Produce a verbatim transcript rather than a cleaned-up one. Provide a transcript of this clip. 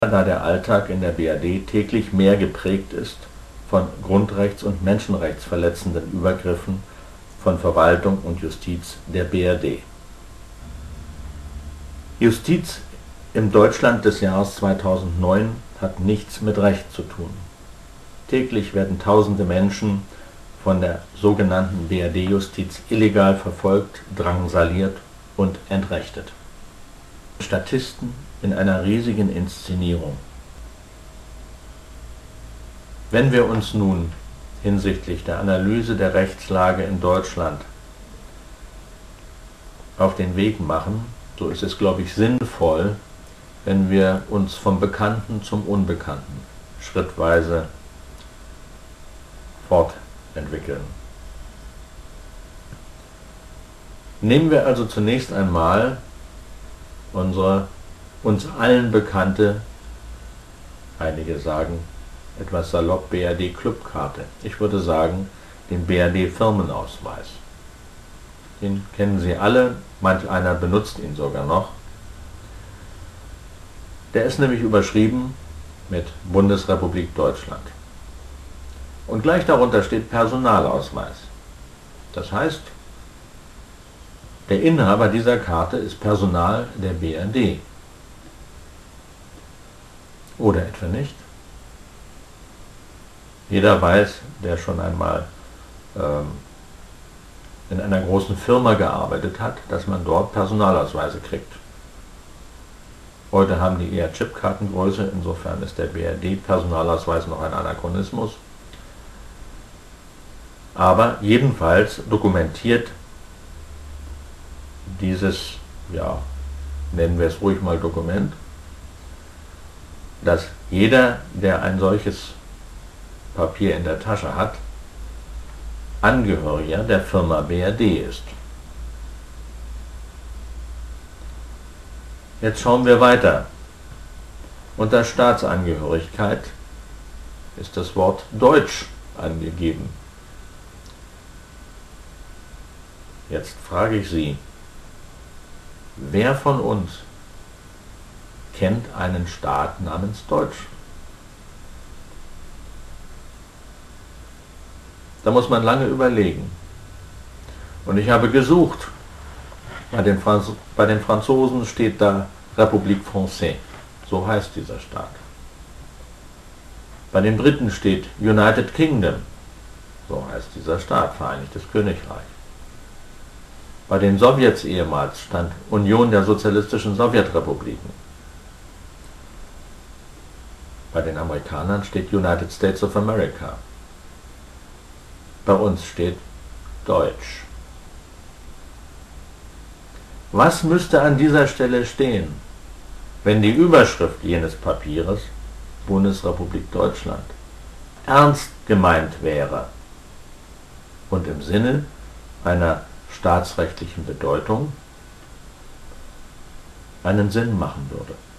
Da der Alltag in der B R D täglich mehr geprägt ist von grundrechts- und menschenrechtsverletzenden Übergriffen von Verwaltung und Justiz der B R D. Justiz im Deutschland des Jahres zweitausendneun hat nichts mit Recht zu tun. Täglich werden tausende Menschen von der sogenannten B R D-Justiz illegal verfolgt, drangsaliert und entrechtet. Statisten in einer riesigen Inszenierung. Wenn wir uns nun hinsichtlich der Analyse der Rechtslage in Deutschland auf den Weg machen, so ist es, glaube ich, sinnvoll, wenn wir uns vom Bekannten zum Unbekannten schrittweise fortentwickeln. Nehmen wir also zunächst einmal unsere uns allen bekannte, einige sagen etwas salopp, B R D-Clubkarte. Ich würde sagen, den B R D-Firmenausweis. Den kennen Sie alle, manch einer benutzt ihn sogar noch. Der ist nämlich überschrieben mit Bundesrepublik Deutschland. Und gleich darunter steht Personalausweis. Das heißt, der Inhaber dieser Karte ist Personal der B R D. Oder etwa nicht? Jeder weiß, der schon einmal ähm, in einer großen Firma gearbeitet hat, dass man dort Personalausweise kriegt. Heute haben die eher Chipkartengröße, insofern ist der B R D-Personalausweis noch ein Anachronismus. Aber jedenfalls dokumentiert dieses, ja, nennen wir es ruhig mal Dokument, dass jeder, der ein solches Papier in der Tasche hat, Angehöriger der Firma B R D ist. Jetzt schauen wir weiter. Unter Staatsangehörigkeit ist das Wort Deutsch angegeben. Jetzt frage ich Sie, wer von uns kennt einen Staat namens Deutsch? Da muss man lange überlegen. Und ich habe gesucht. Bei den, Franz bei den Franzosen steht da République Française. So heißt dieser Staat. Bei den Briten steht United Kingdom. So heißt dieser Staat, Vereinigtes Königreich. Bei den Sowjets ehemals stand Union der Sozialistischen Sowjetrepubliken. Bei den Amerikanern steht United States of America. Bei uns steht Deutsch. Was müsste an dieser Stelle stehen, wenn die Überschrift jenes Papieres, Bundesrepublik Deutschland, ernst gemeint wäre und im Sinne einer staatsrechtlichen Bedeutung einen Sinn machen würde?